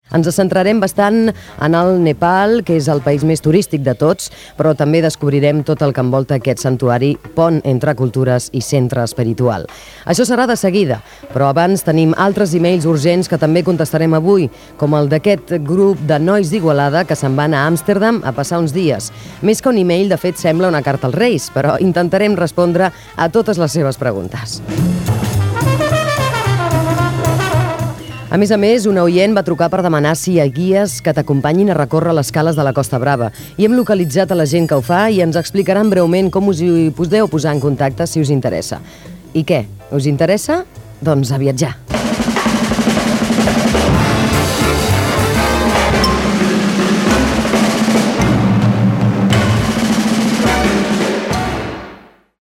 Ens centrarem bastant en el Nepal, que és el país més turístic de tots, però també descobrirem tot el que envolta aquest santuari, pont entre cultures i centre espiritual. Això serà de seguida, però abans tenim altres e-mails urgents que també contestarem avui, com el d'aquest grup de nois d'Igualada que se'n van a Amsterdam a passar uns dies. Més que un e-mail, de fet, sembla una carta als Reis, però intentarem respondre a totes les seves preguntes. A més, una oient va trucar per demanar si hi ha guies que t'acompanyin a recórrer les cales de la Costa Brava. I hem localitzat a la gent que ho fa i ens explicaran breument com us hi podeu posar en contacte si us interessa. I què? Us interessa? Doncs a viatjar!